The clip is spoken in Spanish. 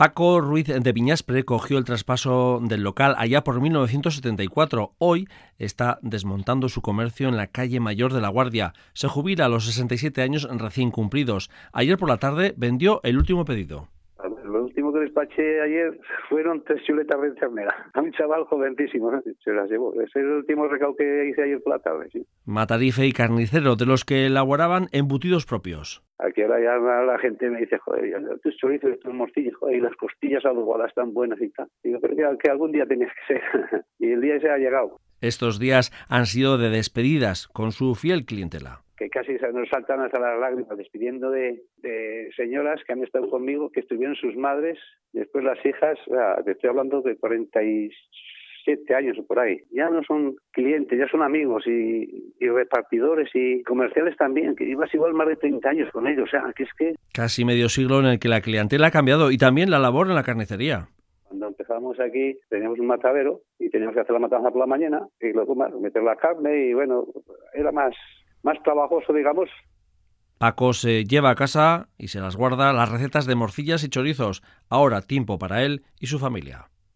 Paco Ruiz de Viñaspre cogió el traspaso del local allá por 1974. Hoy está desmontando su comercio en la calle Mayor de La Guardia. Se jubila a los 67 años recién cumplidos. Ayer por la tarde vendió el último pedido. Lo último que despaché ayer fueron 3 chuletas de ternera. A un chaval joventísimo, ¿no? Se las llevó. Ese es el último recado que hice ayer por la tarde, sí. Matarife y carnicero, de los que elaboraban embutidos propios. Aquí ahora ya la gente me dice, joder, tus chorizos, tus morcillas, joder, y las costillas adobadas tan buenas y tal. Digo, pero que algún día tenías que ser. Y el día ese ha llegado. Estos días han sido de despedidas con su fiel clientela. Que casi nos saltan hasta las lágrimas, despidiendo de señoras que han estado conmigo, que estuvieron sus madres, después las hijas, te estoy hablando de 47 años o por ahí. Ya no son clientes, ya son amigos y repartidores y comerciales también, que llevas igual más de 30 años con ellos, o sea, que es que... Casi medio siglo en el que la clientela ha cambiado y también la labor en la carnicería. Cuando empezamos aquí teníamos un matadero y teníamos que hacer la matanza por la mañana y luego meter la carne y bueno, era más trabajoso, digamos. Paco se lleva a casa y se las guarda las recetas de morcillas y chorizos. Ahora tiempo para él y su familia.